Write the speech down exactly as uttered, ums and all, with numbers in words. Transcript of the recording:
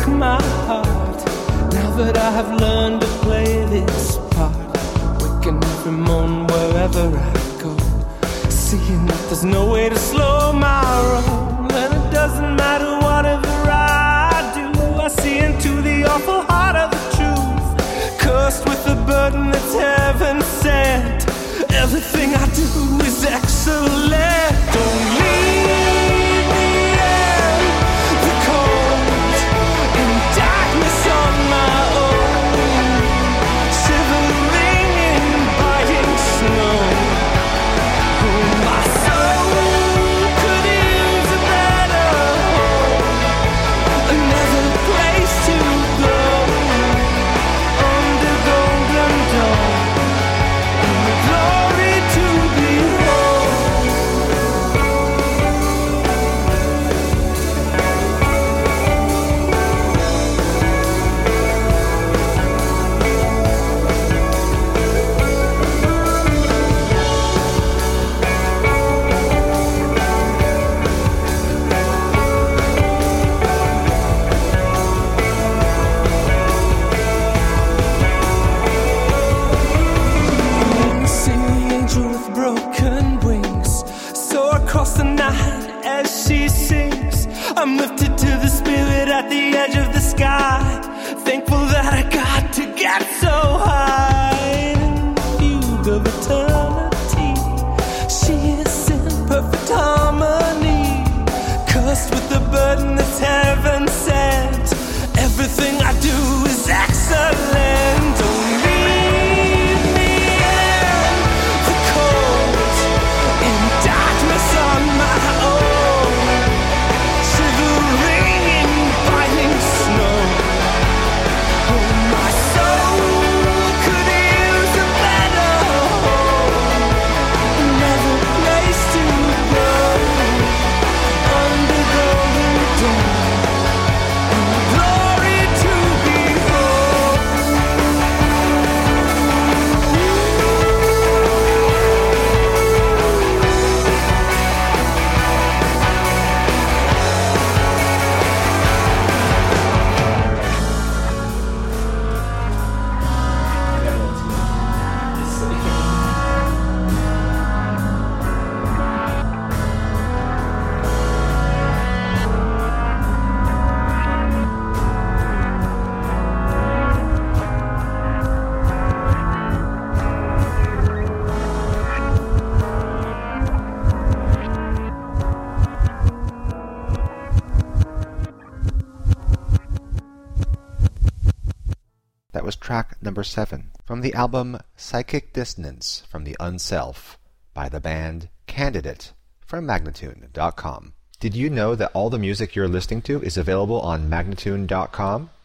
break my heart. Now that I have learned to play this part, waking every morning wherever I go, seeing that there's no way to slow my roll. And it doesn't matter whatever I do, I see into the awful heart of the truth, cursed with the burden that's heaven sent. Everything I do is excellent. Don't leave me in the cold, in darkness on my own, shivering in biting snow. Oh, my soul could use a better home, another place to go, under golden dawn. Glory to behold. See the angel with broken wings soar across the night as she sings. I'm lifted to the spirit at the edge of the sky, thankful that I got to get so high. In the fugue of eternity, she is in perfect harmony, cursed with the burden that's heaven sent. Everything I do is excellent. Don't leave me in the cold, in darkness on my own, shivering in biting snow. Oh, my soul could use a better home, another place to go, under golden dawn, glory to behold. That was track number seven from the album Psychic Dissonance from the Unself by the band Candidate from Magnatune dot com. Did you know that all the music you're listening to is available on Magnatune dot com?